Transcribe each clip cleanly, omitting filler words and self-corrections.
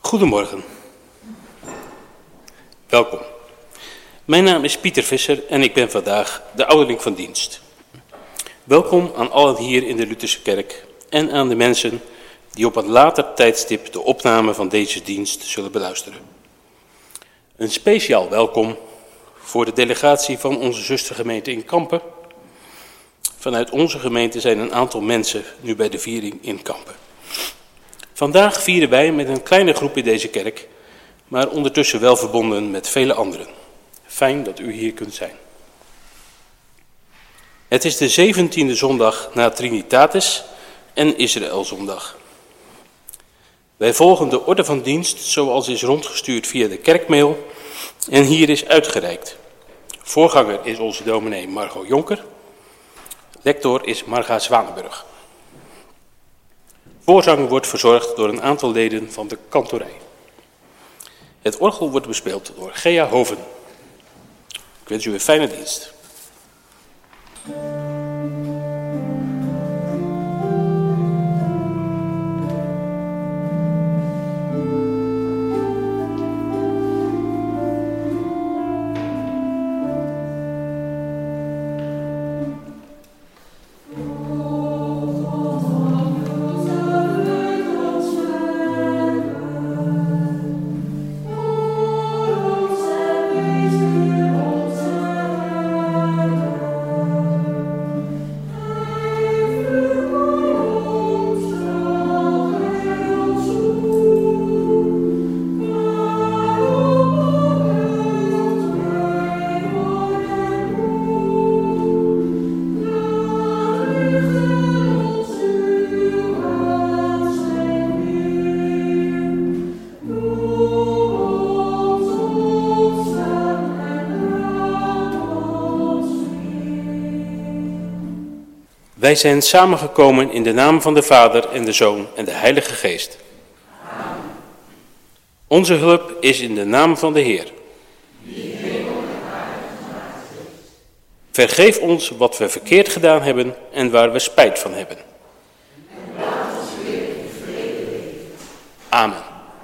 Goedemorgen. Welkom. Mijn naam is Pieter Visser en ik ben vandaag de ouderling van dienst. Welkom aan allen hier in de Lutherse Kerk en aan de mensen die op een later tijdstip de opname van deze dienst zullen beluisteren. Een speciaal welkom voor de delegatie van onze zustergemeente in Kampen. Vanuit onze gemeente zijn een aantal mensen nu bij de viering in Kampen. Vandaag vieren wij met een kleine groep in deze kerk, maar ondertussen wel verbonden met vele anderen. Fijn dat u hier kunt zijn. Het is de 17e zondag na Trinitatis en Israëlzondag. Wij volgen de orde van dienst zoals is rondgestuurd via de kerkmail en hier is uitgereikt. Voorganger is onze dominee Margot Jonker. Lector is Marga Zwanenburg. Voorzang wordt verzorgd door een aantal leden van de kantorij. Het orgel wordt bespeeld door Gea Hoven. Ik wens u een fijne dienst. Wij zijn samengekomen in de naam van de Vader en de Zoon en de Heilige Geest. Amen. Onze hulp is in de naam van de Heer. Vergeef ons wat we verkeerd gedaan hebben en waar we spijt van hebben. En laat ons weer in vrede leven. Amen.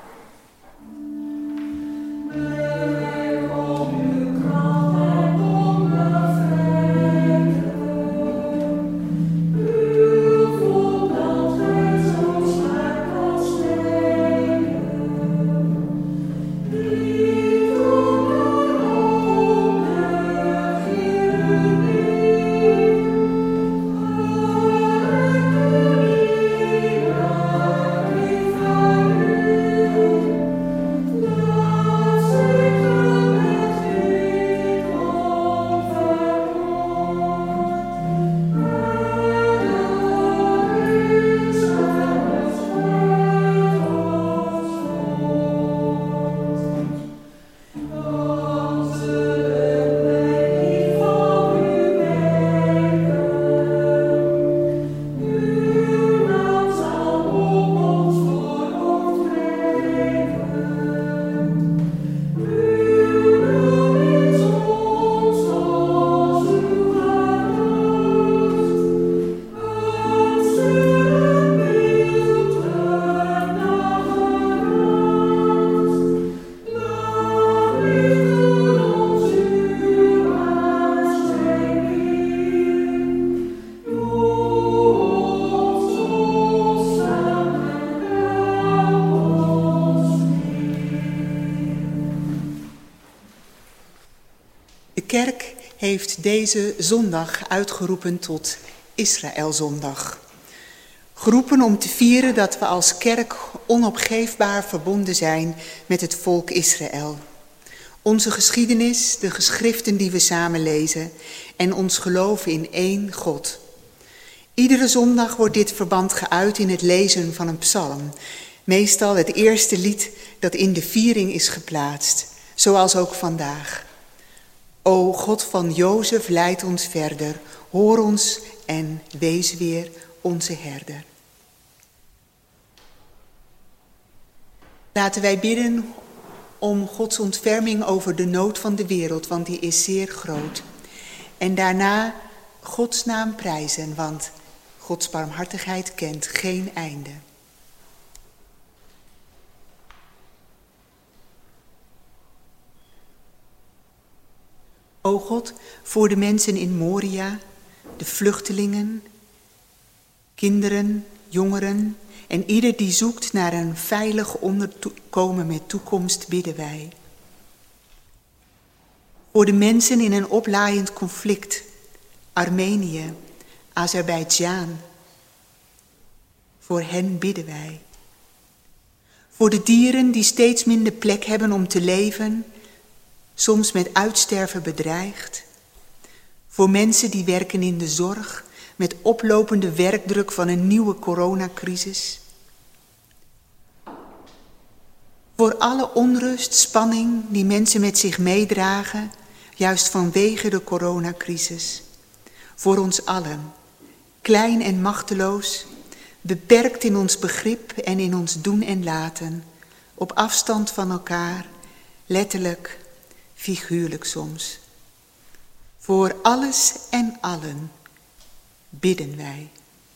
Heeft deze zondag uitgeroepen tot Israëlzondag. Geroepen om te vieren dat we als kerk onopgeefbaar verbonden zijn met het volk Israël. Onze geschiedenis, de geschriften die we samen lezen en ons geloven in één God. Iedere zondag wordt dit verband geuit in het lezen van een psalm. Meestal het eerste lied dat in de viering is geplaatst, zoals ook vandaag. O God van Jozef, leid ons verder, hoor ons en wees weer onze herder. Laten wij bidden om Gods ontferming over de nood van de wereld, want die is zeer groot. En daarna Gods naam prijzen, want Gods barmhartigheid kent geen einde. God, voor de mensen in Moria, de vluchtelingen, kinderen, jongeren en ieder die zoekt naar een veilig onderkomen met toekomst bidden wij. Voor de mensen in een oplaaiend conflict, Armenië, Azerbeidzjan, voor hen bidden wij. Voor de dieren die steeds minder plek hebben om te leven, soms met uitsterven bedreigd. Voor mensen die werken in de zorg, met oplopende werkdruk van een nieuwe coronacrisis. Voor alle onrust, spanning die mensen met zich meedragen, juist vanwege de coronacrisis. Voor ons allen, klein en machteloos, beperkt in ons begrip en in ons doen en laten, op afstand van elkaar, letterlijk, figuurlijk soms. Voor alles en allen bidden wij.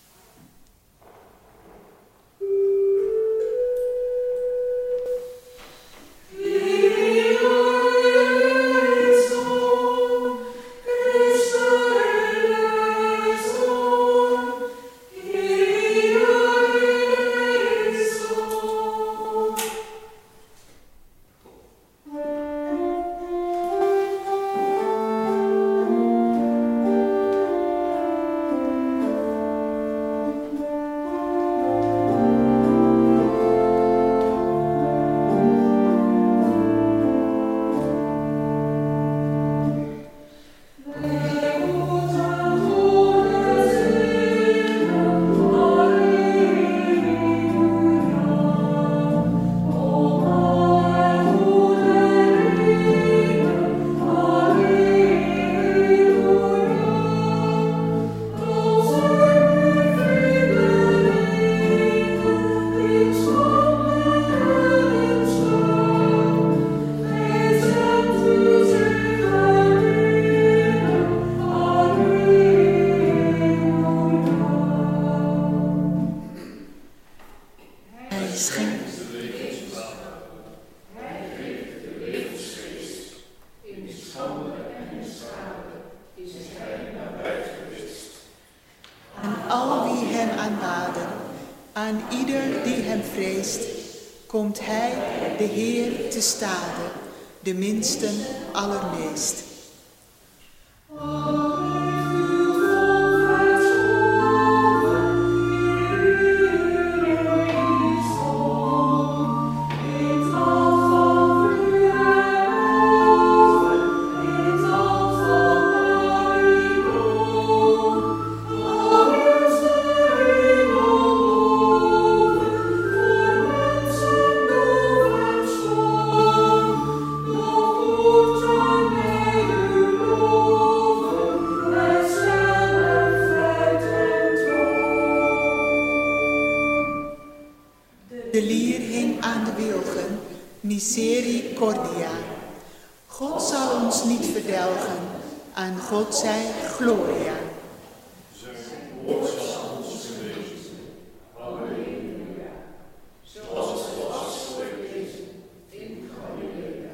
Aan ieder die hem vreest, komt hij, de Heer, te stade, de minsten allermeest. De lier hing aan de wilgen, misericordia. God zal ons niet verdelgen, aan God zij gloria. Zijn woord zal ons genezen. Halleluja. Zoals het was gelezen in Galilea.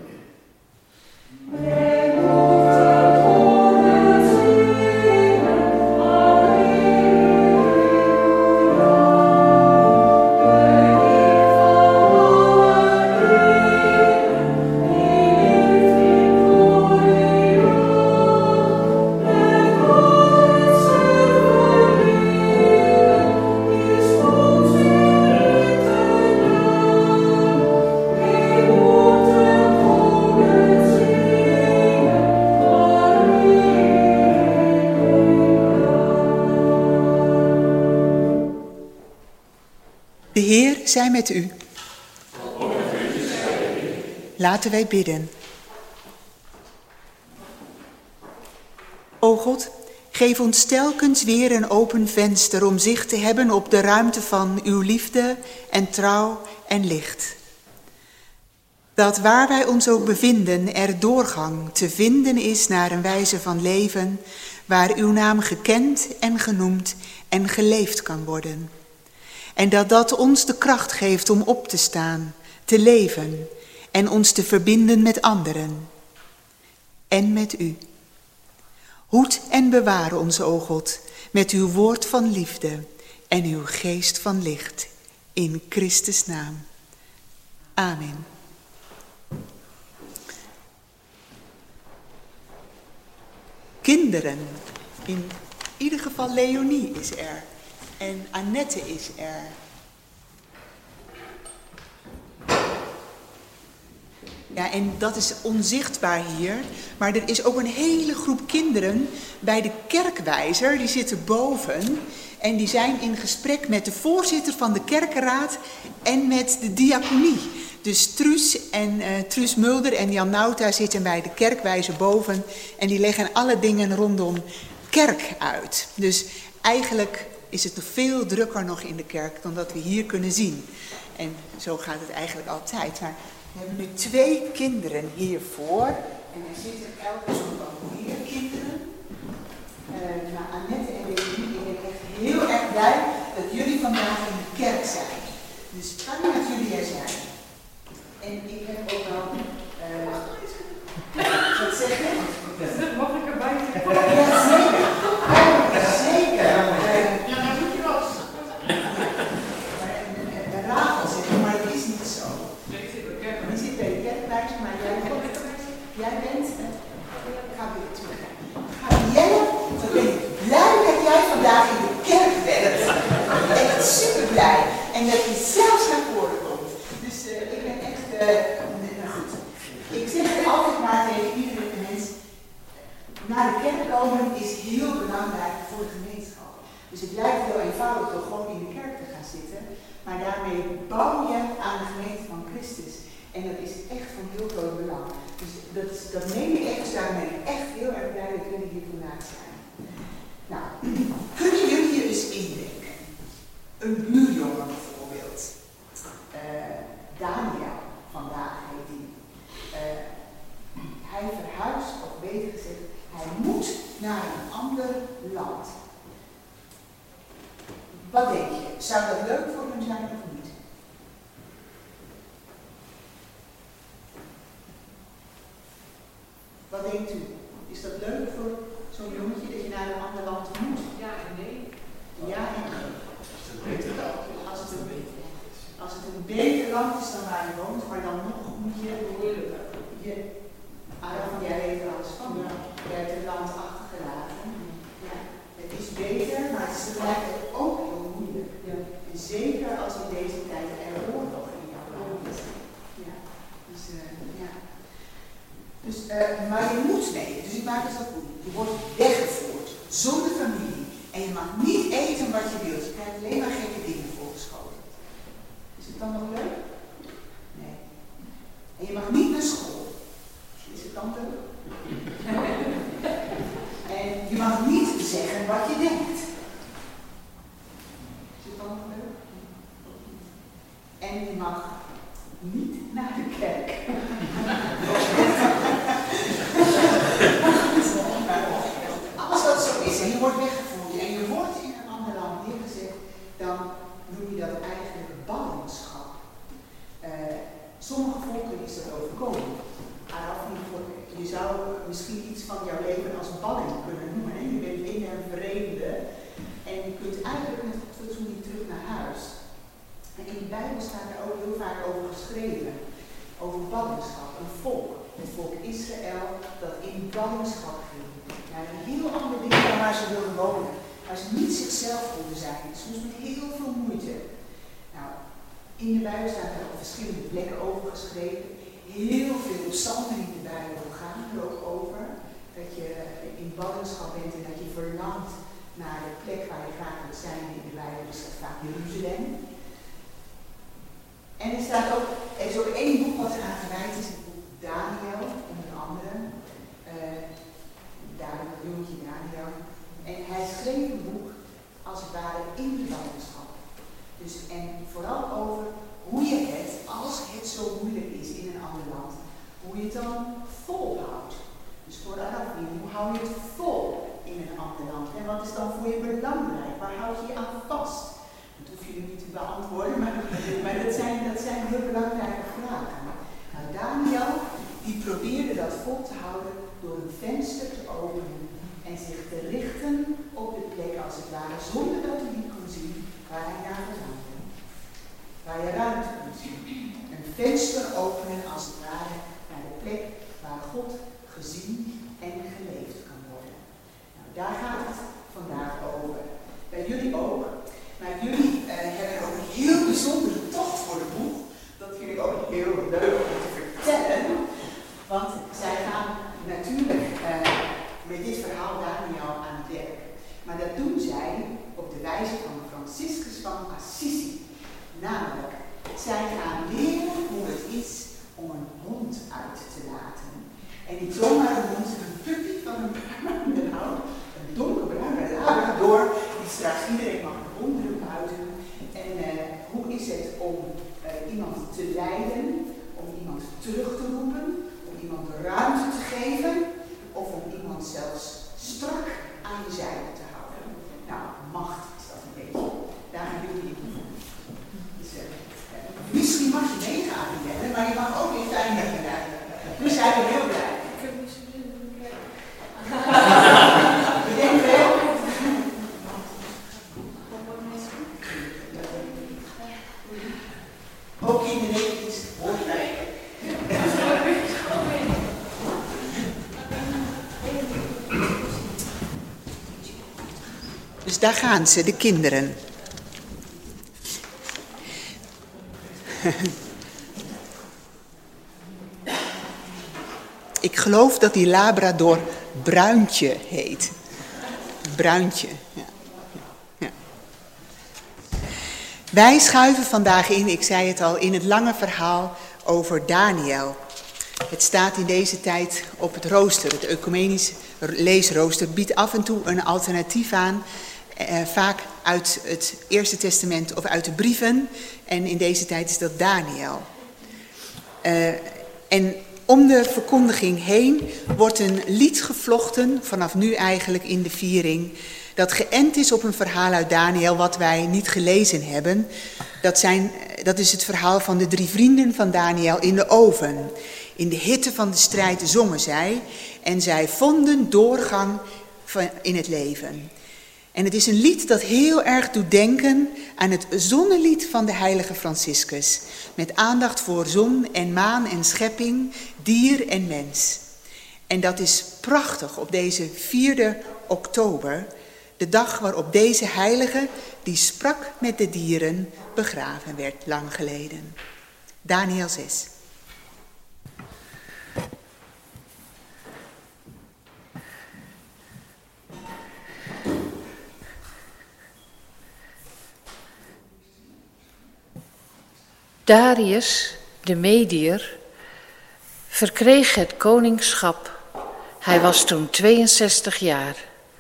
De Heer zij met u. Laten wij bidden. O God, geef ons telkens weer een open venster om zicht te hebben op de ruimte van uw liefde en trouw en licht. Dat waar wij ons ook bevinden er doorgang te vinden is naar een wijze van leven waar uw naam gekend en genoemd en geleefd kan worden. En dat dat ons de kracht geeft om op te staan, te leven en ons te verbinden met anderen. En met u, Hoed en bewaar ons, o God, met uw woord van liefde en uw geest van licht. In Christus' naam. Amen. Kinderen, in ieder geval Leonie is er en Annette is er. Ja, en dat is onzichtbaar hier, maar er is ook een hele groep kinderen bij de kerkwijzer, die zitten boven en die zijn in gesprek met de voorzitter van de kerkenraad en met de diaconie. Dus Truus Mulder en Jan Nauta zitten bij de kerkwijzer boven en die leggen alle dingen rondom kerk uit. Dus eigenlijk is het nog veel drukker nog in de kerk dan dat we hier kunnen zien. En zo gaat het eigenlijk altijd. Maar we hebben nu 2 kinderen hiervoor. En er zitten elke zo'n van meer kinderen. Maar Annette en Leonie, ik ben echt heel erg blij dat jullie vandaag in de kerk zijn. Dus fijn dat jullie er zijn. En ik heb ook wel... wat zeg je? Mag ik erbij zeggen? Ja, zeker. Zeker. Ja, dat moet je wel. Rachel zegt, maar het is niet zo. Die zit bij de kerkwijzer, maar jij bent... Gabrielle, wat ben ik blij dat jij vandaag in de kerk bent. Echt super blij. En dat je zelfs naar voren komt. Dus ik ben echt... nou goed. Ik zeg het altijd maar tegen iedere mens. Naar de kerk komen is heel belangrijk voor de gemeenschap. Dus het lijkt heel eenvoudig door gewoon in de kerk te gaan zitten. Maar daarmee bouw je aan de gemeente van Christus. En dat is echt van heel groot belang. Dus dat meen ik echt, dus daarom ben ik echt heel erg blij dat jullie hier vandaag zijn. Nou, kunnen jullie je eens indenken? Een buurjongen bijvoorbeeld. Daniel, vandaag heet die. Hij verhuist, of beter gezegd, hij moet naar een ander land. Wat denk je? Zou dat leuk voor hem zijn of niet? Wat denkt u? Is dat leuk voor zo'n jongetje dat je naar een ander land moet? Ja en nee. Ja en nee. Als het een beter land is dan waar je woont, maar dan nog moet je jij weet er alles van. Ja. Jij hebt het land achtergelaten. Ja. Het is beter, maar het is tegelijkertijd ook heel moeilijk. Ja. En zeker als in deze tijd er oorlog in jouw land is. Ja. Dus, maar je moet mee. Dus ik maak het wat goed. Je wordt weggevoerd, zonder familie. En je mag niet eten wat je wilt. Je krijgt alleen maar gekke dingen voorgeschoten. Is het dan nog leuk? Nee. En je mag niet naar school. Is het dan leuk? En je mag niet zeggen wat je denkt. Is het dan nog leuk? En je mag niet naar de kerk. Als dat zo is en je wordt weggevoerd en je wordt in een ander land neergezet, dan noem je dat eigenlijk ballingschap. Sommige volken is dat overkomen. Je zou misschien iets van jouw leven als balling kunnen noemen. Hè? Je bent in een vreemde en je kunt eigenlijk met goed fatsoen niet terug naar huis. En in de Bijbel staat er ook heel vaak over geschreven. Over ballingschap, een volk. Het volk Israël dat in ballingschap ging. Naar een heel ander ding dan waar ze wilden wonen. Waar ze niet zichzelf konden zijn. Soms met heel veel moeite. Nou, in de Bijbel staan er op verschillende plekken over geschreven. Heel veel psalmen in de Bijbel gaan er ook over. Dat je in ballingschap bent en dat je verlangt naar de plek waar je graag wilt zijn. In de Bijbel is dat vaak Jeruzalem. En er is ook één boek wat eraan gewijd is, het boek Daniel, onder andere. Het jongetje Daniel. En hij schreef een boek, als het ware, in de ballingschap. Dus, en vooral over hoe je het, als het zo moeilijk is in een ander land, hoe je het dan volhoudt. Dus voor de Arabieren, hoe hou je het vol in een ander land? En wat is dan voor je belangrijk? Waar houd je je aan vast? Dat hoef je nu niet te beantwoorden, maar dat zijn heel belangrijke vragen. Nou, Daniel, die probeerde dat vol te houden door een venster te openen en te Een venster openen als het ware naar de plek waar God gezien en geleefd kan worden. Nou, daar gaat het vandaag over. Bij jullie ook. Maar jullie hebben ook een heel bijzondere tocht voor de boeg. Dat vind ik ook heel leuk om te vertellen. Want zij gaan natuurlijk met dit verhaal Daniel aan het werk. Maar dat doen zij op de wijze van Franciscus van Assisi. Namelijk, zij gaan leren hoe het is om een hond uit te laten. En niet zomaar een hond, een puppy van een bruine hout, een donkerbruine labrador, die straks iedereen mag bewonderen buiten. En hoe is het om iemand te leiden, om iemand terug te roepen, om iemand ruimte te geven, of om iemand zelfs strak aan je zijde te houden. Nou, macht is dat een beetje. Daar gaan jullie in oefenen. Dus, misschien mag je meegaan rennen, maar je mag ook in fijn rijden. Dus zijn we heel blij. Ik heb niet zin in om te kijken. Bedenk wel. Ook in de Nederlands hoort bij. Dus daar gaan ze, de kinderen. Ik geloof dat die Labrador Bruintje heet. Bruintje, ja. Ja. Wij schuiven vandaag in, ik zei het al, in het lange verhaal over Daniel. Het staat in deze tijd op het rooster, het ecumenisch leesrooster biedt af en toe een alternatief aan. Vaak uit het Eerste Testament of uit de brieven. En in deze tijd is dat Daniel. En om de verkondiging heen wordt een lied gevlochten, vanaf nu eigenlijk in de viering, dat geënt is op een verhaal uit Daniel wat wij niet gelezen hebben. Dat is het verhaal van de 3 vrienden van Daniel in de oven. In de hitte van de strijd zongen zij en zij vonden doorgang in het leven. En het is een lied dat heel erg doet denken aan het zonnelied van de heilige Franciscus. Met aandacht voor zon en maan en schepping, dier en mens. En dat is prachtig op deze 4e oktober, de dag waarop deze heilige, die sprak met de dieren, begraven werd lang geleden. Daniel 6. Darius, de Mediër, verkreeg het koningschap. Hij was toen 62 jaar.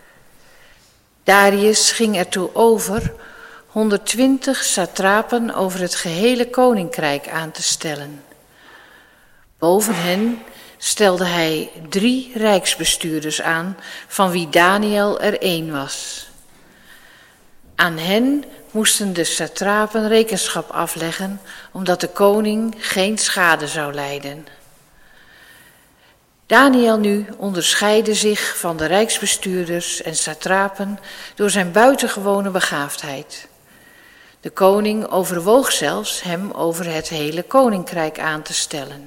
Darius ging ertoe over 120 satrapen over het gehele koninkrijk aan te stellen. Boven hen stelde hij 3 rijksbestuurders aan, van wie Daniel er 1 was. Aan hen moesten de satrapen rekenschap afleggen, omdat de koning geen schade zou lijden. Daniel nu onderscheidde zich van de rijksbestuurders en satrapen door zijn buitengewone begaafdheid. De koning overwoog zelfs hem over het hele koninkrijk aan te stellen.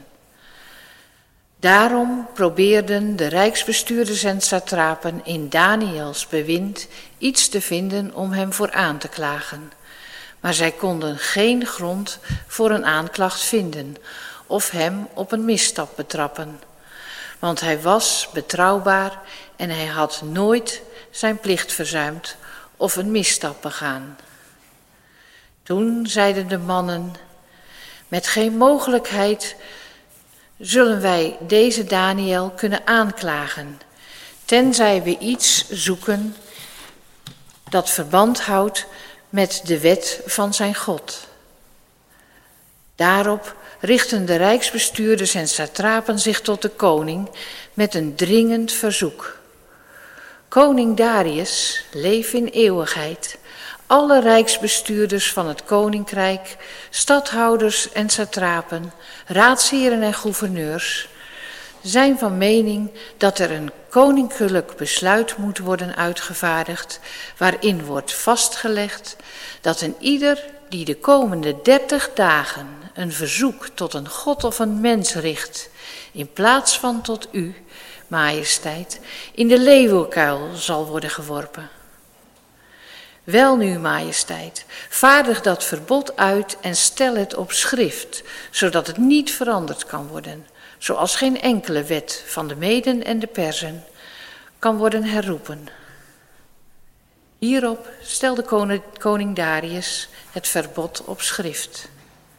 Daarom probeerden de rijksbestuurders en satrapen in Daniels bewind iets te vinden om hem voor aan te klagen. Maar zij konden geen grond voor een aanklacht vinden of hem op een misstap betrappen. Want hij was betrouwbaar en hij had nooit zijn plicht verzuimd of een misstap begaan. Toen zeiden de mannen: met geen mogelijkheid zullen wij deze Daniel kunnen aanklagen, tenzij we iets zoeken dat verband houdt met de wet van zijn God. Daarop richtten de rijksbestuurders en satrapen zich tot de koning met een dringend verzoek. Koning Darius, leef in eeuwigheid. Alle rijksbestuurders van het koninkrijk, stadhouders en satrapen, raadsheren en gouverneurs zijn van mening dat er een koninklijk besluit moet worden uitgevaardigd, waarin wordt vastgelegd dat een ieder die de komende 30 dagen een verzoek tot een god of een mens richt, in plaats van tot u, majesteit, in de leeuwenkuil zal worden geworpen. Welnu, majesteit, vaardig dat verbod uit en stel het op schrift, zodat het niet veranderd kan worden, zoals geen enkele wet van de Meden en de Perzen kan worden herroepen. Hierop stelde koning Darius het verbod op schrift.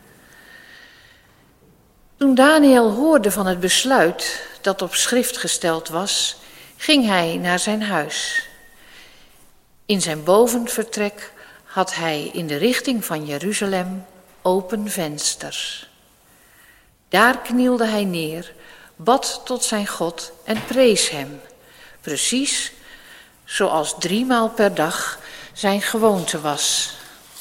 Toen Daniël hoorde van het besluit dat op schrift gesteld was, ging hij naar zijn huis. In zijn bovenvertrek had hij in de richting van Jeruzalem open vensters. Daar knielde hij neer, bad tot zijn God en prees hem, precies zoals 3 maal per dag zijn gewoonte was.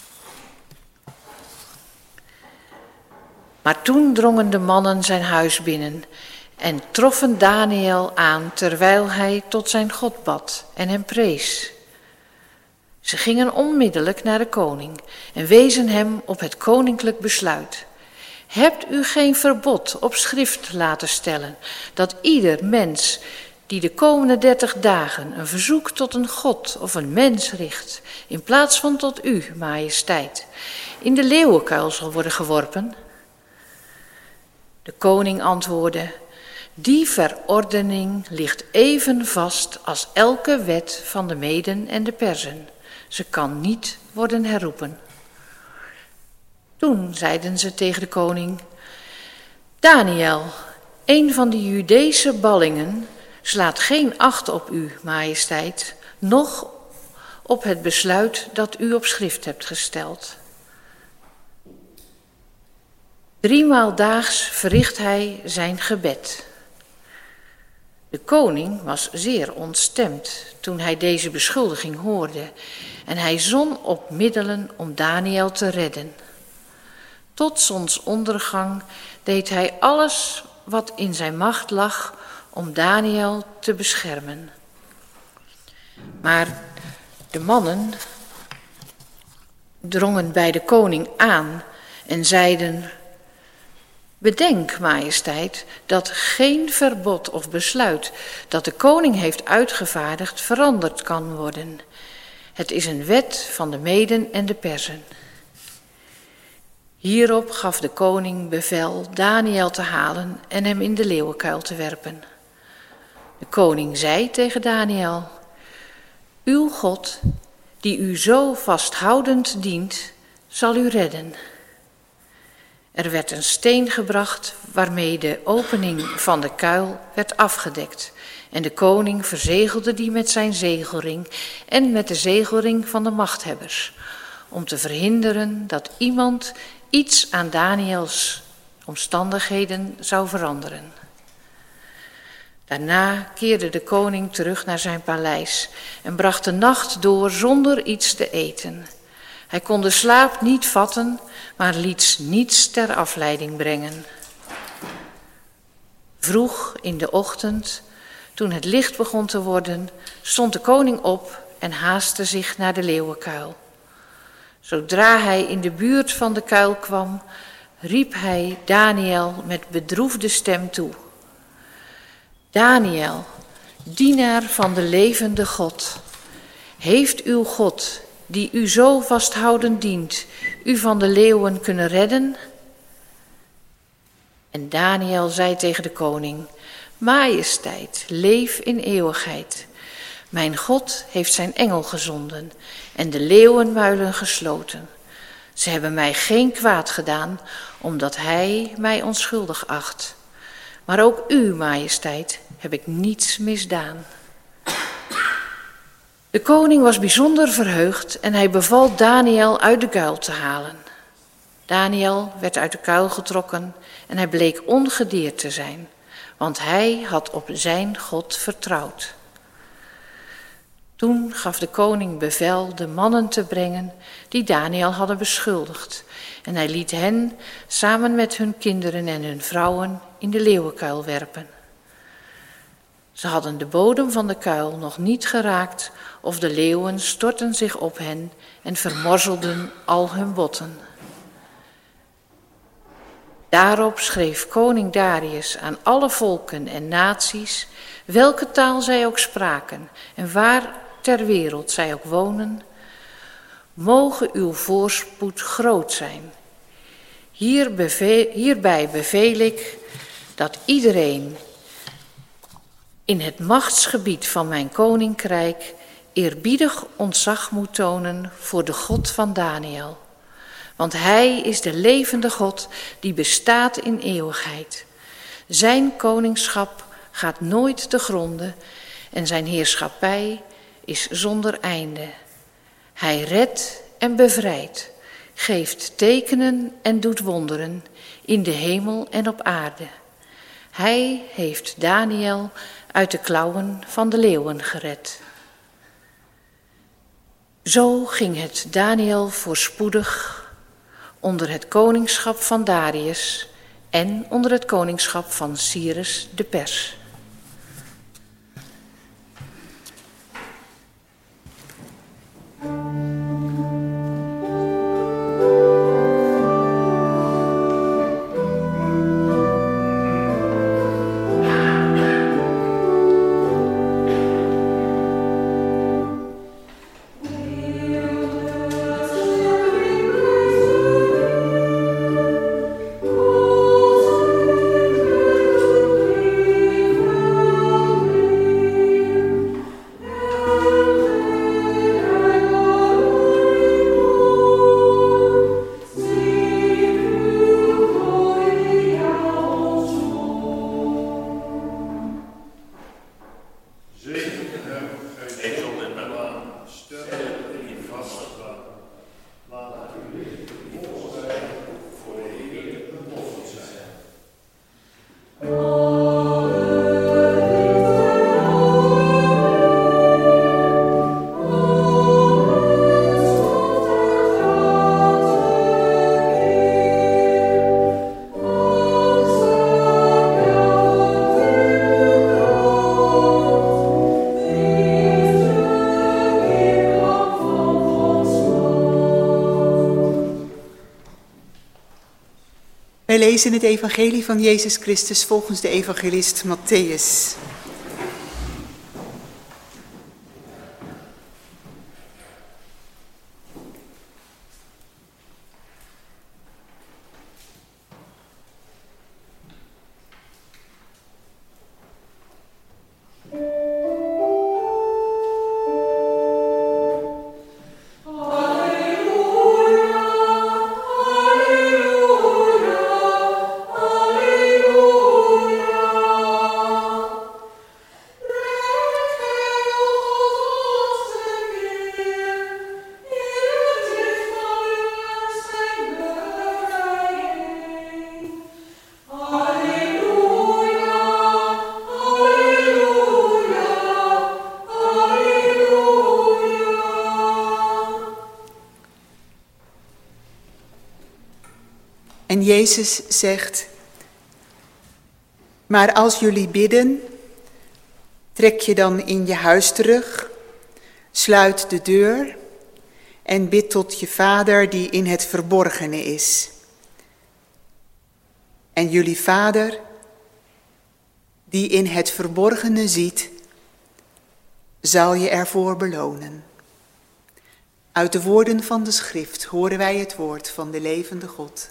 Maar toen drongen de mannen zijn huis binnen en troffen Daniël aan terwijl hij tot zijn God bad en hem prees. Ze gingen onmiddellijk naar de koning en wezen hem op het koninklijk besluit. Hebt u geen verbod op schrift laten stellen, dat ieder mens die de komende 30 dagen een verzoek tot een god of een mens richt, in plaats van tot u, majesteit, in de leeuwenkuil zal worden geworpen? De koning antwoordde: die verordening ligt even vast als elke wet van de Meden en de Perzen. Ze kan niet worden herroepen. Toen zeiden ze tegen de koning: Daniël, een van de Judeese ballingen, slaat geen acht op u, majesteit, noch op het besluit dat u op schrift hebt gesteld. 3 maal daags verricht hij zijn gebed. De koning was zeer ontstemd toen hij deze beschuldiging hoorde en hij zon op middelen om Daniël te redden. Tot zonsondergang deed hij alles wat in zijn macht lag om Daniël te beschermen. Maar de mannen drongen bij de koning aan en zeiden: bedenk, majesteit, dat geen verbod of besluit dat de koning heeft uitgevaardigd veranderd kan worden. Het is een wet van de Meden en de Perzen. Hierop gaf de koning bevel Daniël te halen en hem in de leeuwenkuil te werpen. De koning zei tegen Daniël: uw God, die u zo vasthoudend dient, zal u redden. Er werd een steen gebracht waarmee de opening van de kuil werd afgedekt. En de koning verzegelde die met zijn zegelring en met de zegelring van de machthebbers, om te verhinderen dat iemand iets aan Daniëls omstandigheden zou veranderen. Daarna keerde de koning terug naar zijn paleis en bracht de nacht door zonder iets te eten. Hij kon de slaap niet vatten, maar liet niets ter afleiding brengen. Vroeg in de ochtend, toen het licht begon te worden, stond de koning op en haastte zich naar de leeuwenkuil. Zodra hij in de buurt van de kuil kwam, riep hij Daniël met bedroefde stem toe: Daniël, dienaar van de levende God, heeft uw God, die u zo vasthoudend dient, u van de leeuwen kunnen redden? En Daniël zei tegen de koning: majesteit, leef in eeuwigheid. Mijn God heeft zijn engel gezonden en de leeuwenmuilen gesloten. Ze hebben mij geen kwaad gedaan, omdat hij mij onschuldig acht. Maar ook u, majesteit, heb ik niets misdaan. De koning was bijzonder verheugd en hij beval Daniël uit de kuil te halen. Daniël werd uit de kuil getrokken en hij bleek ongedeerd te zijn, want hij had op zijn God vertrouwd. Toen gaf de koning bevel de mannen te brengen die Daniël hadden beschuldigd. En hij liet hen samen met hun kinderen en hun vrouwen in de leeuwenkuil werpen. Ze hadden de bodem van de kuil nog niet geraakt of de leeuwen stortten zich op hen en vermorzelden al hun botten. Daarop schreef koning Darius aan alle volken en naties, welke taal zij ook spraken en waar ter wereld zij ook wonen: mogen uw voorspoed groot zijn. Hierbij beveel ik dat iedereen in het machtsgebied van mijn koninkrijk eerbiedig ontzag moet tonen voor de God van Daniel. Want hij is de levende God die bestaat in eeuwigheid. Zijn koningschap gaat nooit te gronde en zijn heerschappij is zonder einde. Hij redt en bevrijdt, geeft tekenen en doet wonderen in de hemel en op aarde. Hij heeft Daniel uit de klauwen van de leeuwen gered. Zo ging het Daniel voorspoedig onder het koningschap van Darius en onder het koningschap van Cyrus de Pers. Wij lezen het evangelie van Jezus Christus volgens de evangelist Mattheüs. En Jezus zegt: maar als jullie bidden, trek je dan in je huis terug, sluit de deur en bid tot je Vader die in het verborgene is. En jullie Vader, die in het verborgene ziet, zal je ervoor belonen. Uit de woorden van de schrift horen wij het woord van de levende God.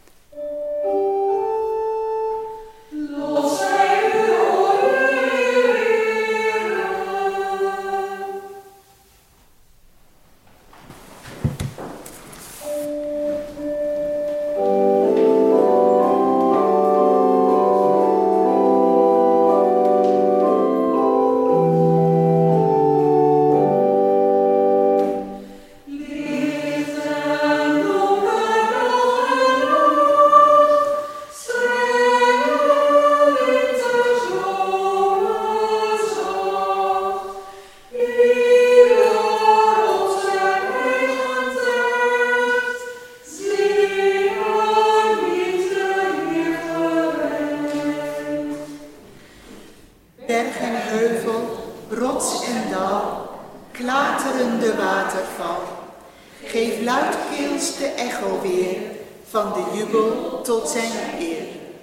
Berg en heuvel, rots en dal, klaterende waterval. Geef luidkeels de echo weer van de jubel tot zijn eer.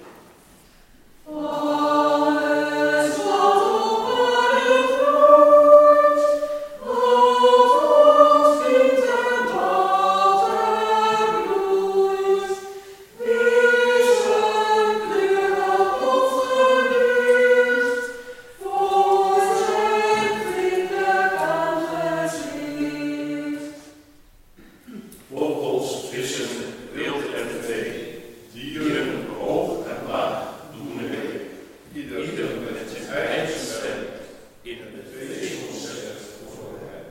Vogels, vissen, wild en vee, dieren hoog en laag doen mee. Ieder met zijn eigen stem in een feestconcert voor hem.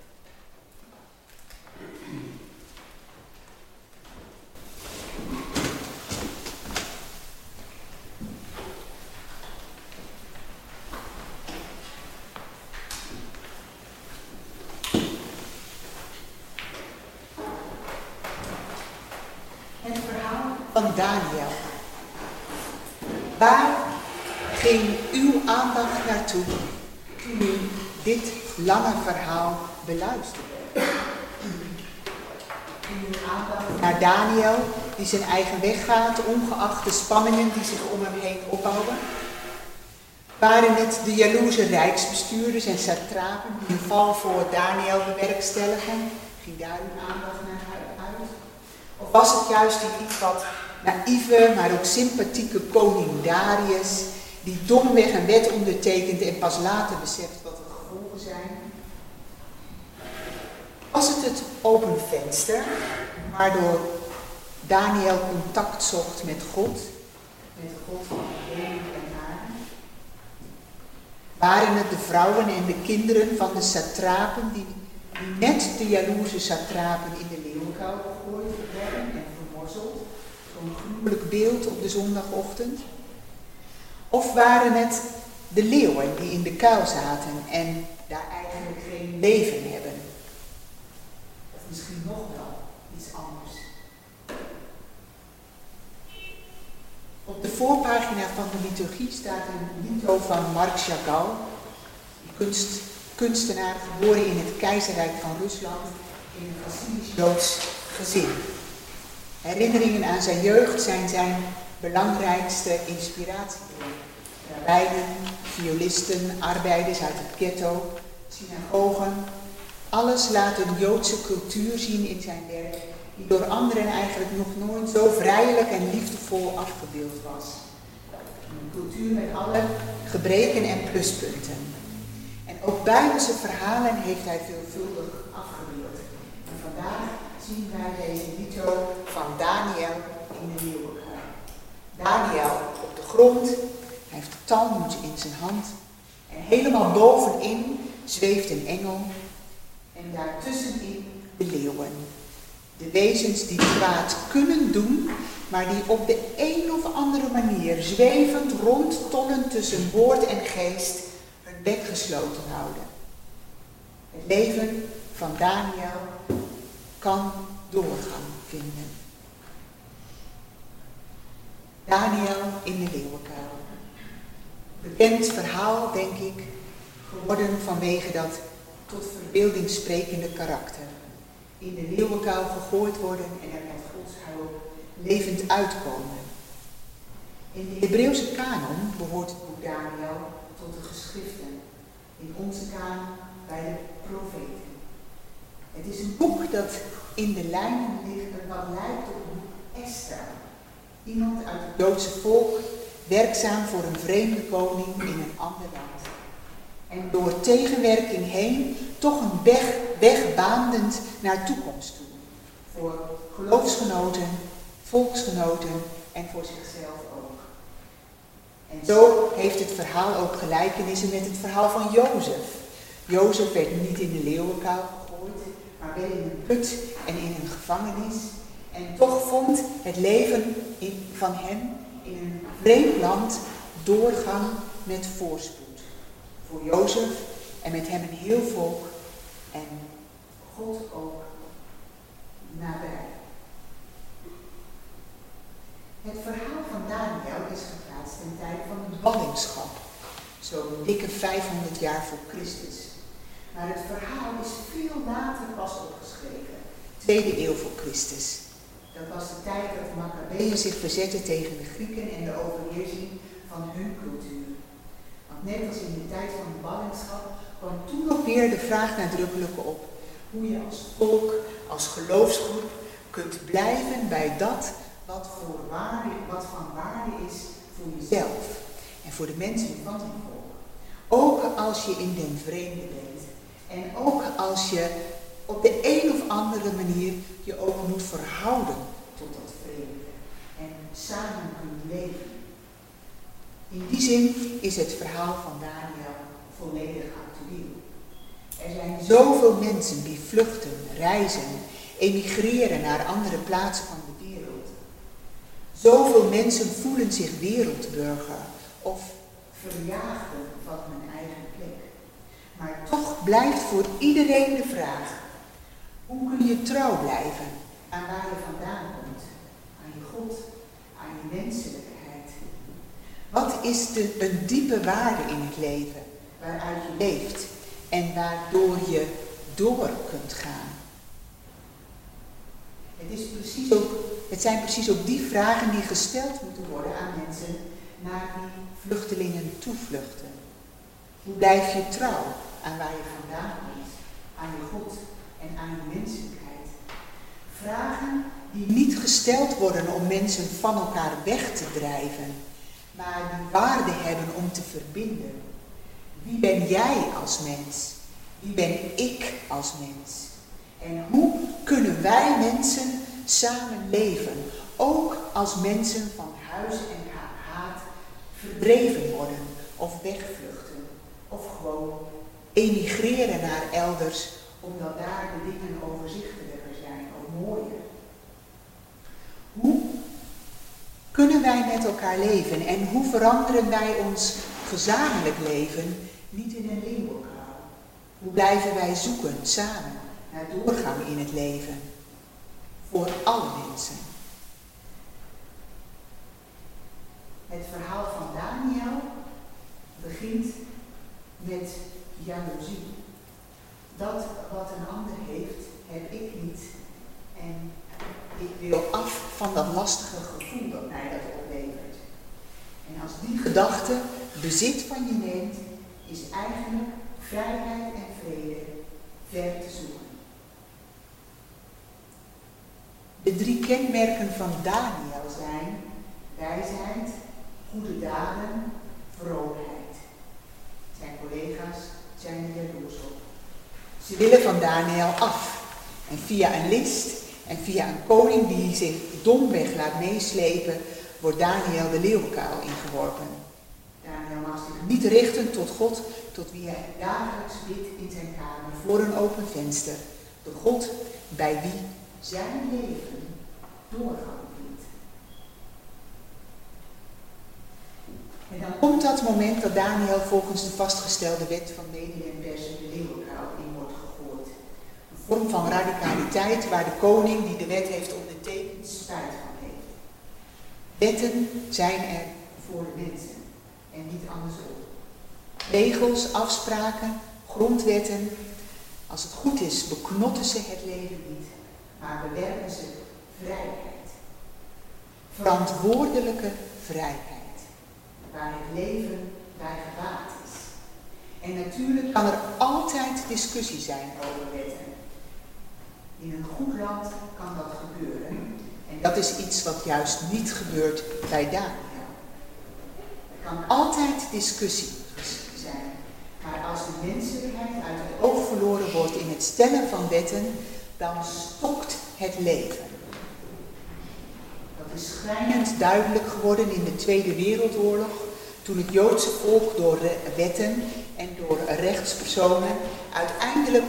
Het verhaal van Daniel. Waar ging uw aandacht naartoe toen u dit lange verhaal beluisterde? Ging uw aandacht naar Daniel, die zijn eigen weg gaat, ongeacht de spanningen die zich om hem heen opbouwen? Waren het de jaloerse rijksbestuurders en satrapen die een val voor Daniel bewerkstelligen? Ging daar uw aandacht naar uit? Of was het juist die iets wat naïeve, maar ook sympathieke koning Darius, die domweg een wet ondertekent en pas later beseft wat de gevolgen zijn? Was het het open venster, waardoor Daniel contact zocht met God van de hemel en aarde? Waren het de vrouwen en de kinderen van de satrapen die net de jaloerse satrapen in de leeuwenkuil gegooid werden en vermorzeld? Zo'n gruwelijk beeld op de zondagochtend. Of waren het de leeuwen die in de kuil zaten en daar eigenlijk geen leven hebben? Of misschien nog wel iets anders. Op de voorpagina van de liturgie staat een lito van Marc Chagall, kunstenaar geboren in het keizerrijk van Rusland in een Hasidisch-Joods gezin. Herinneringen aan zijn jeugd zijn zijn belangrijkste inspiratiebron. Rabbijnen, violisten, arbeiders uit het ghetto, synagogen. Alles laat een Joodse cultuur zien in zijn werk, die door anderen eigenlijk nog nooit zo vrijelijk en liefdevol afgebeeld was. Een cultuur met alle gebreken en pluspunten. En ook Bijbelse verhalen heeft hij veelvuldig afgebeeld. En vandaag zien wij deze lito van Daniel in de leeuwenkuil. Daniel op de grond, hij heeft de Talmud in zijn hand. En helemaal bovenin zweeft een engel. En daartussenin de leeuwen. De wezens die kwaad kunnen doen, maar die op de een of andere manier zwevend rondtollen tussen woord en geest hun bek gesloten houden. Het leven van Daniel kan doorgang vinden. Daniel in de leeuwenkuil. Bekend verhaal, denk ik, geworden vanwege dat tot verbeelding sprekende karakter. In de leeuwenkuil gegooid worden en er met Gods hulp levend uitkomen. In de Hebreeuwse kanon behoort het boek Daniel tot de geschriften. In onze kanon bij de profeten. Het is een boek dat in de lijnen ligt en wat lijkt op het boek Esther. Iemand uit het Joodse volk, werkzaam voor een vreemde koning in een ander land. En door tegenwerking heen toch een weg baandend naar toekomst toe. Voor geloofsgenoten, volksgenoten en voor zichzelf ook. En zo heeft het verhaal ook gelijkenissen met het verhaal van Jozef. Jozef werd niet in de leeuwenkuil gegooid, maar wel in een put en in een gevangenis. En toch vond het leven van hem in een vreemd land doorgang met voorspoed. Voor Jozef en met hem een heel volk en God ook nabij. Het verhaal van Daniel is geplaatst ten tijde van de ballingschap, zo'n dikke 500 jaar voor Christus. Maar het verhaal is veel later pas opgeschreven, 2e eeuw voor Christus. Dat was de tijd dat de Maccabeeën zich verzetten tegen de Grieken en de overheersing van hun cultuur. Want net als in de tijd van de ballingschap kwam toen ook weer de vraag nadrukkelijk op hoe je als volk, als geloofsgroep kunt blijven bij dat wat van waarde is voor jezelf en voor de mensen van het volk. Ook als je in den vreemde bent en ook als je op de een of andere manier je ook moet verhouden tot dat vreemde en samen kunt leven. In die zin is het verhaal van Daniel volledig actueel. Er zijn zoveel mensen die vluchten, reizen, emigreren naar andere plaatsen van de wereld. Zoveel mensen voelen zich wereldburger of verjaagden van hun eigen plek. Maar toch blijft voor iedereen de vraag: hoe kun je trouw blijven aan waar je vandaan komt? Aan je God, aan je menselijkheid. Wat is een diepe waarde in het leven waaruit je leeft en waardoor je door kunt gaan? Het zijn precies ook die vragen die gesteld moeten worden aan mensen naar die vluchtelingen toevluchten. Hoe blijf je trouw aan waar je vandaan komt, aan je God en aan je menselijkheid? Vragen die niet gesteld worden om mensen van elkaar weg te drijven, maar die waarde hebben om te verbinden. Wie ben jij als mens? Wie ben ik als mens? En hoe kunnen wij mensen samen leven, ook als mensen van huis en haat verdreven worden of wegvluchten of gewoon emigreren naar elders omdat daar de dingen overzichtelijker zijn of mooier? Hoe kunnen wij met elkaar leven en hoe veranderen wij ons gezamenlijk leven niet in een limbo-kou? Hoe blijven wij zoeken samen naar doorgang in het leven voor alle mensen? Het verhaal van Daniel begint met jaloezie. Dat wat een ander heeft, heb ik niet. En ik wil af van dat lastige gevoel dat mij dat oplevert. En als die gedachte bezit van je neemt, is eigenlijk vrijheid en vrede ver te zoeken. De 3 kenmerken van Daniel zijn wijsheid, goede daden, vroomheid. Zijn collega's zijn er jaloers op. Ze willen van Daniel af. En via een list en via een koning die zich domweg laat meeslepen, wordt Daniel de leeuwenkuil ingeworpen. Daniel mag zich niet richten tot God, tot wie hij dagelijks bidt in zijn kamer voor een open venster. De God bij wie zijn leven doorgang vindt. En dan komt dat moment dat Daniel volgens de vastgestelde wet van Mede en Persen de leeuwenkuil in wordt gegooid. Een vorm van radicaliteit waar de koning die de wet heeft ondertekend spijt van heeft. Wetten zijn er voor de mensen en niet andersom. Regels, afspraken, grondwetten, als het goed is beknotten ze het leven niet, maar bewerken ze vrijheid. Verantwoordelijke vrijheid, waar het leven bij gebaat is. En natuurlijk kan er altijd discussie zijn over wetten. In een goed land kan dat gebeuren. En dat is iets wat juist niet gebeurt bij Daniel. Er kan altijd discussie zijn. Maar als de menselijkheid uit het oog verloren wordt in het stellen van wetten, dan stokt het leven. Dat is schrijnend duidelijk geworden in de Tweede Wereldoorlog, toen het Joodse volk door wetten en door rechtspersonen uiteindelijk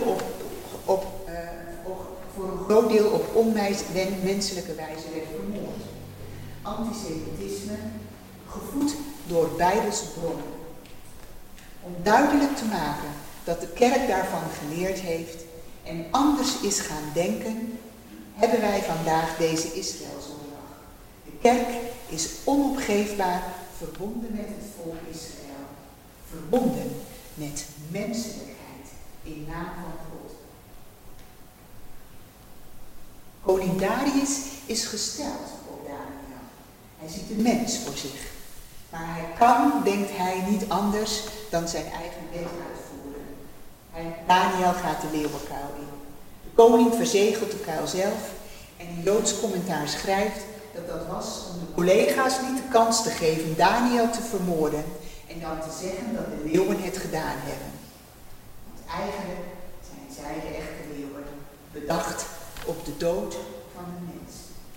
voor een groot deel op onmenselijke wijze werd vermoord. Antisemitisme, gevoed door Bijbelse bronnen. Om duidelijk te maken dat de kerk daarvan geleerd heeft en anders is gaan denken, hebben wij vandaag deze Israëlzondag. De kerk is onopgeefbaar verbonden met het volk Israël. Verbonden met menselijkheid in naam van God. Koning Darius is gesteld op Daniel. Hij ziet de mens voor zich. Maar hij kan, denkt hij, niet anders dan zijn eigen wet uitvoeren. Daniel gaat de leeuwenkuil in. De koning verzegelt de kuil zelf en een Joods commentaar schrijft dat dat was om de collega's niet de kans te geven Daniel te vermoorden en dan te zeggen dat de leeuwen het gedaan hebben. Want eigenlijk zijn zij de echte leeuwen, bedacht op de dood van een mens.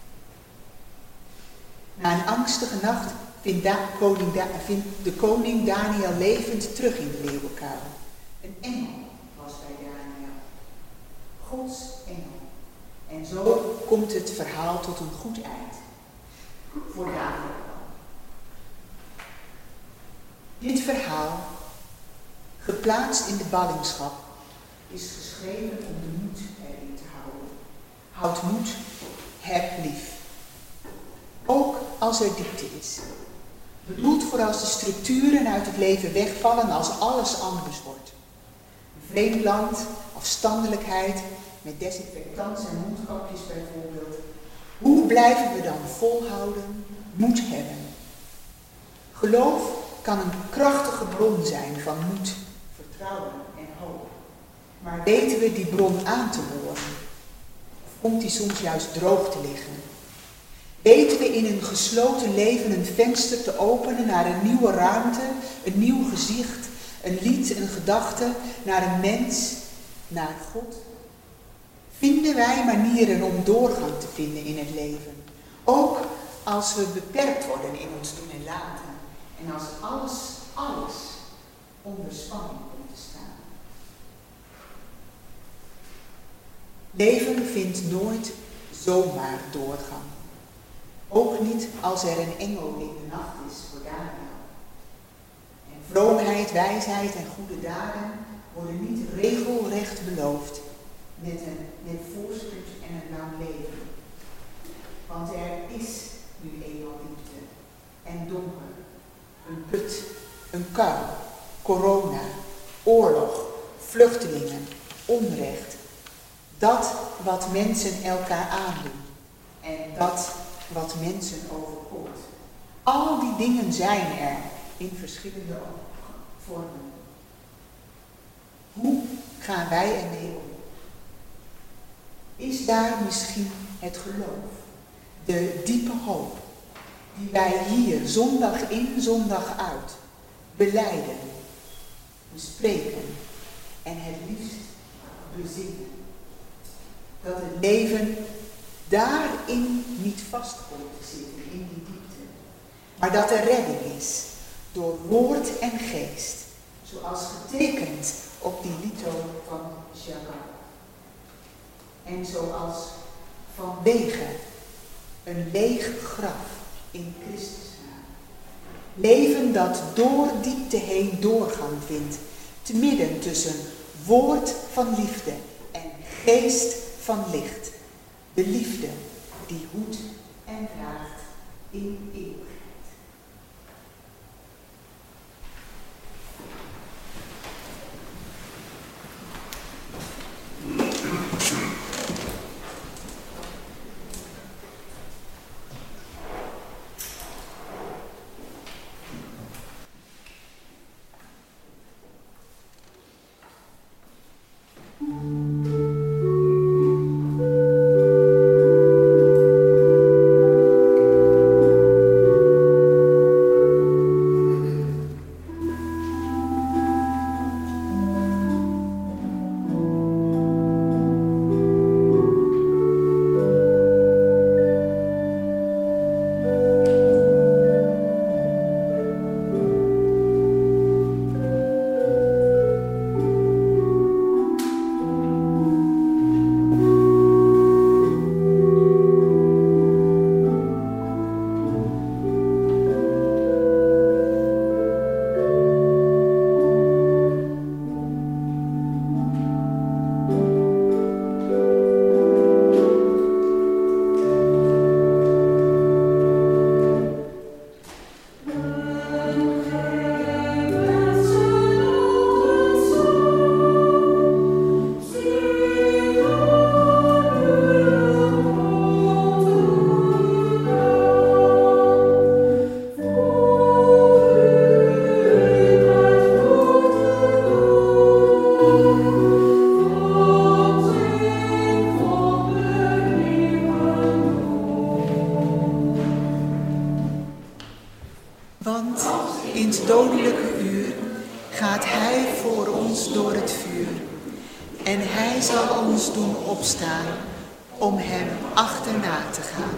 Na een angstige nacht vindt de koning Daniel levend terug in de leeuwenkuil. Een engel was bij Daniel. Gods engel. En zo komt het verhaal tot een goed eind. Voor Daniel. Dit verhaal, geplaatst in de ballingschap, is geschreven om de moed erin te houden. Houd moed, heb lief. Ook als er diepte is. Bedoeld voor als de structuren uit het leven wegvallen, als alles anders wordt. Een vreemd land, afstandelijkheid, met desinfectants en mondkapjes bijvoorbeeld. Hoe blijven we dan volhouden, moed hebben? Geloof kan een krachtige bron zijn van moed, vertrouwen en hoop. Maar weten we die bron aan te boren? Of komt die soms juist droog te liggen? Weten we in een gesloten leven een venster te openen naar een nieuwe ruimte, een nieuw gezicht, een lied, een gedachte, naar een mens, naar God? Vinden wij manieren om doorgang te vinden in het leven? Ook als we beperkt worden in ons doen en laten. En als alles onder spanning komt te staan. Leven vindt nooit zomaar doorgang. Ook niet als er een engel in de nacht is voor Daniel. En vroomheid, wijsheid en goede daden worden niet regelrecht beloofd met voorspoed en een lang leven. Want er is nu eenmaal diepte en donker, een put, een kuil, corona, oorlog, vluchtelingen, onrecht. Dat wat mensen elkaar aandoen en dat wat mensen overkomt. Al die dingen zijn er in verschillende vormen. Hoe gaan wij ermee om? Is daar misschien het geloof, de diepe hoop, die wij hier zondag in, zondag uit belijden, bespreken en het liefst bezingen? Dat het leven daarin niet vast komt te zitten, in die diepte. Maar dat er redding is, door woord en geest, zoals getekend op die lito van Chagall. En zoals vanwege een leeg graf in Christus naam. Leven dat door diepte heen doorgang vindt, te midden tussen woord van liefde en geest van licht. De liefde die hoedt en draagt in eeuwigheid. Want in het dodelijke uur gaat hij voor ons door het vuur. En hij zal ons doen opstaan om hem achterna te gaan.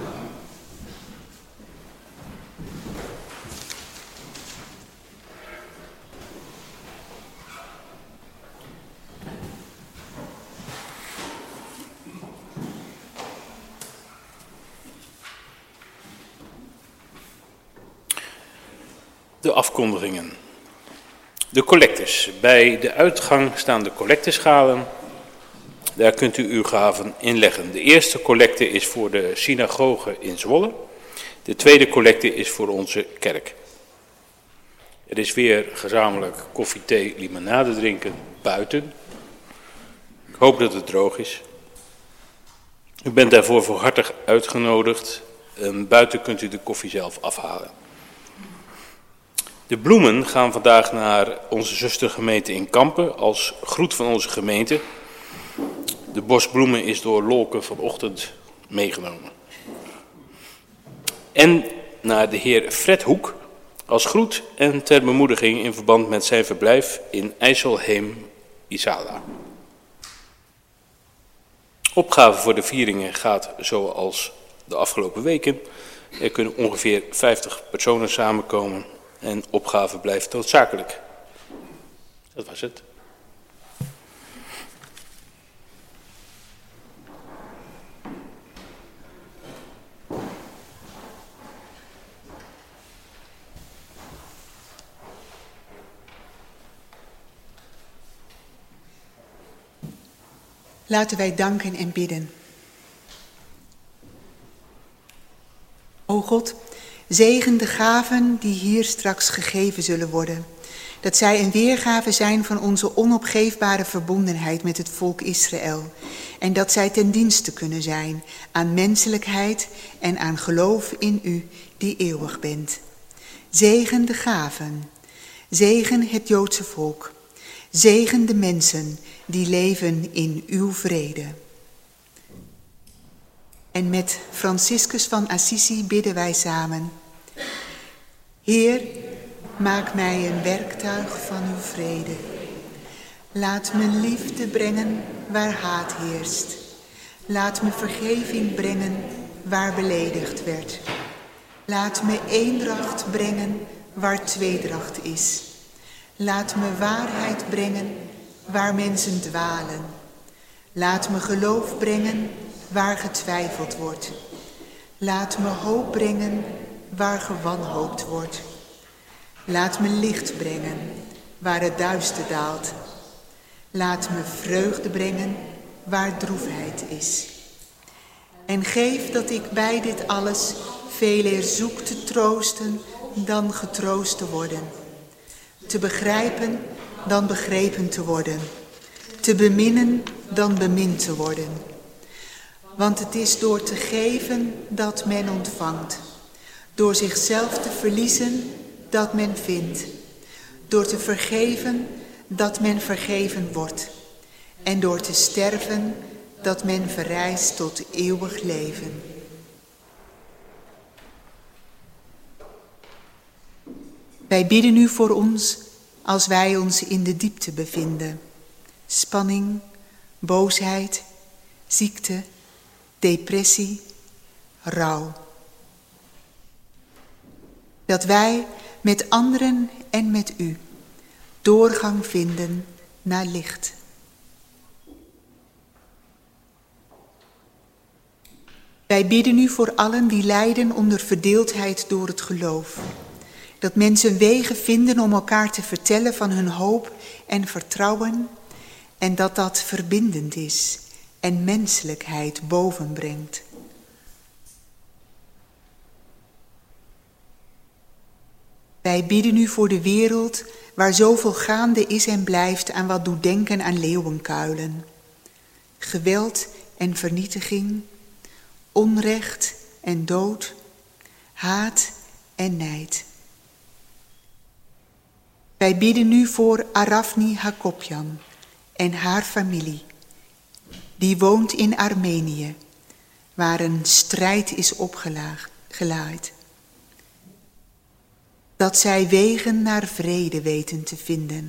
De afkondigingen. De collectes. Bij de uitgang staan de collecteschalen. Daar kunt u uw gaven inleggen. De eerste collecte is voor de synagoge in Zwolle. De tweede collecte is voor onze kerk. Er is weer gezamenlijk koffie, thee, limonade drinken buiten. Ik hoop dat het droog is. U bent daarvoor voor hartig uitgenodigd. Buiten kunt u de koffie zelf afhalen. De bloemen gaan vandaag naar onze zustergemeente in Kampen als groet van onze gemeente. De bos bloemen is door Lolke vanochtend meegenomen. En naar de heer Fred Hoek als groet en ter bemoediging in verband met zijn verblijf in IJsselheem, Isala. Opgave voor de vieringen gaat zoals de afgelopen weken. Er kunnen ongeveer 50 personen samenkomen en opgave blijft noodzakelijk. Dat was het. Laten wij danken en bidden. O God, zegen de gaven die hier straks gegeven zullen worden. Dat zij een weergave zijn van onze onopgeefbare verbondenheid met het volk Israël. En dat zij ten dienste kunnen zijn aan menselijkheid en aan geloof in u die eeuwig bent. Zegen de gaven. Zegen het Joodse volk. Zegen de mensen die leven in uw vrede. En met Franciscus van Assisi bidden wij samen. Heer, maak mij een werktuig van uw vrede. Laat me liefde brengen waar haat heerst. Laat me vergeving brengen waar beledigd werd. Laat me eendracht brengen waar tweedracht is. Laat me waarheid brengen waar mensen dwalen. Laat me geloof brengen waar getwijfeld wordt. Laat me hoop brengen waar gewanhoopt wordt. Laat me licht brengen waar het duister daalt. Laat me vreugde brengen waar droefheid is. En geef dat ik bij dit alles veeleer zoek te troosten dan getroost te worden. Te begrijpen dan begrepen te worden. Te beminnen dan bemind te worden. Want het is door te geven dat men ontvangt. Door zichzelf te verliezen dat men vindt. Door te vergeven dat men vergeven wordt. En door te sterven dat men verrijst tot eeuwig leven. Wij bidden u voor ons als wij ons in de diepte bevinden. Spanning, boosheid, ziekte, depressie, rouw. Dat wij met anderen en met u doorgang vinden naar licht. Wij bidden u voor allen die lijden onder verdeeldheid door het geloof. Dat mensen wegen vinden om elkaar te vertellen van hun hoop en vertrouwen. En dat dat verbindend is en menselijkheid bovenbrengt. Wij bidden u voor de wereld waar zoveel gaande is en blijft aan wat doet denken aan leeuwenkuilen. Geweld en vernietiging, onrecht en dood, haat en nijd. Wij bidden u voor Arafni Hakopjan en haar familie, die woont in Armenië, waar een strijd is opgelaaid. Dat dat zij wegen naar vrede weten te vinden.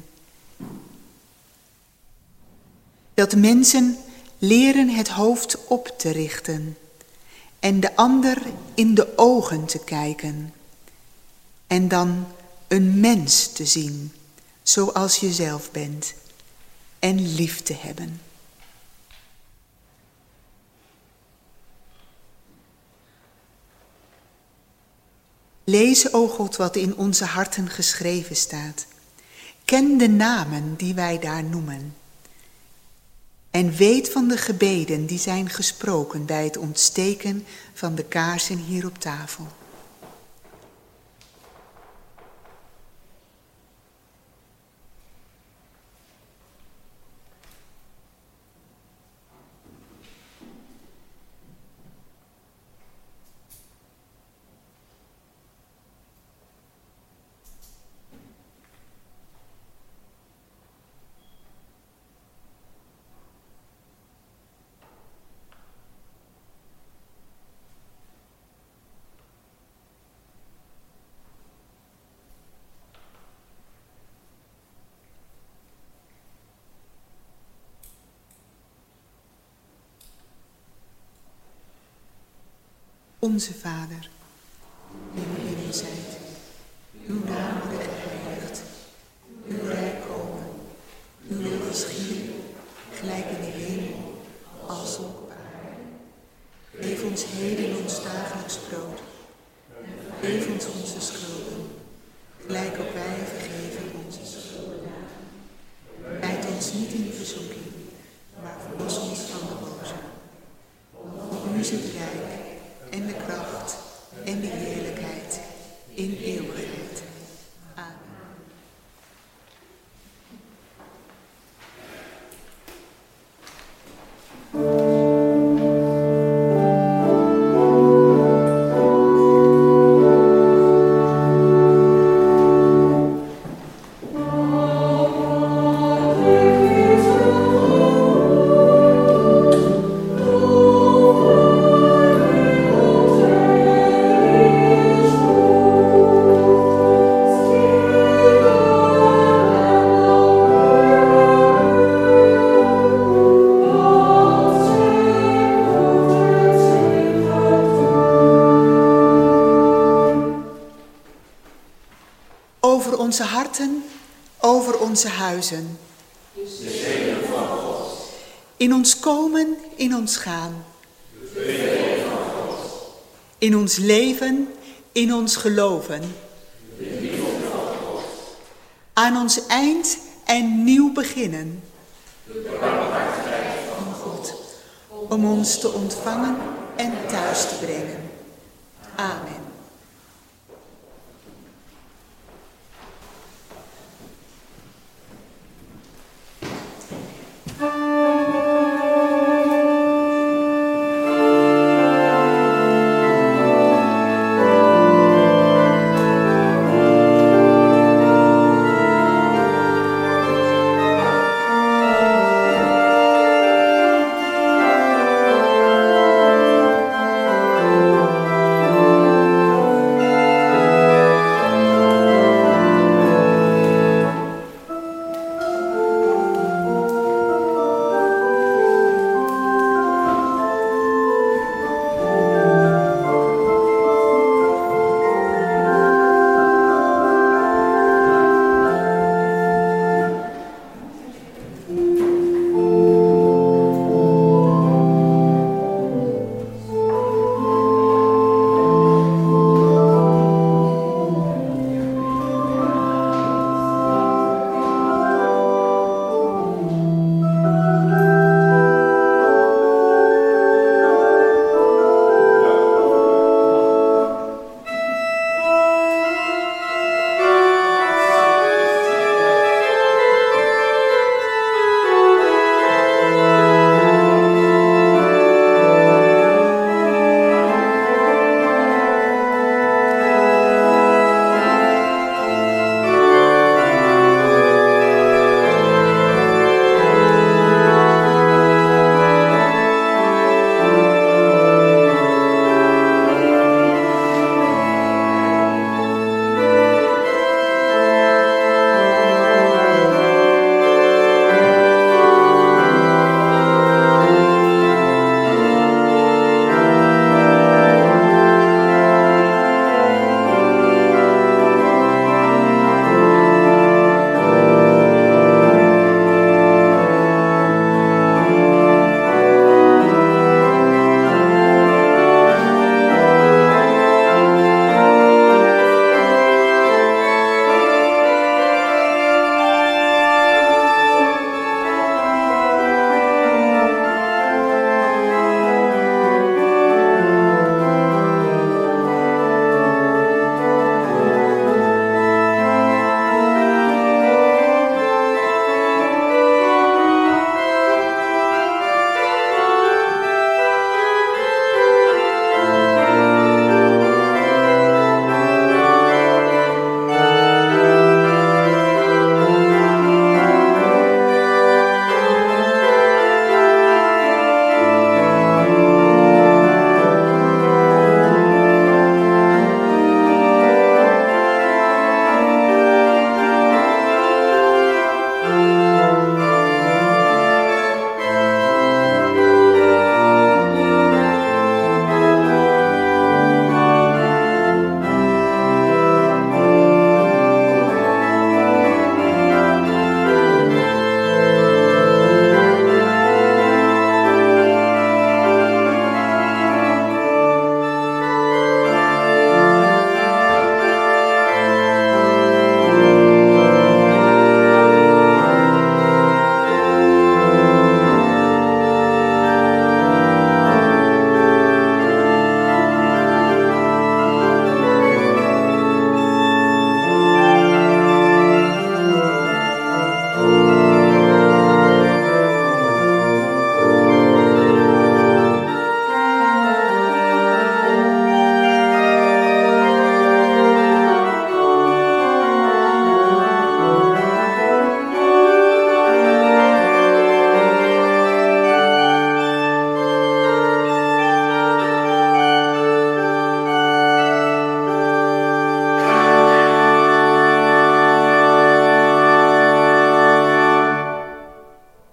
Dat mensen leren het hoofd op te richten en de ander in de ogen te kijken en dan een mens te zien zoals je zelf bent en lief te hebben. Lees, o God, wat in onze harten geschreven staat. Ken de namen die wij daar noemen. En weet van de gebeden die zijn gesproken bij het ontsteken van de kaarsen hier op tafel. Onze Vader, die in de hemel zijt, uw naam worden geheiligd, uw rijk komen, uw wil geschieden, gelijk in de hemel, als op aarde. Geef ons heden ons dagelijks brood. Geef ons onze schulden, gelijk ook wij vergeven onze schuldenaren. Leid ons niet in verzoeking, maar verlos ons van de boze. Want u is het rijk en de kracht en de heerlijkheid in eeuwigheid. Amen. Over onze harten, over onze huizen. In ons komen, in ons gaan. In ons leven, in ons geloven. Aan ons eind en nieuw beginnen. Van God, om ons te ontvangen en thuis te brengen. Amen.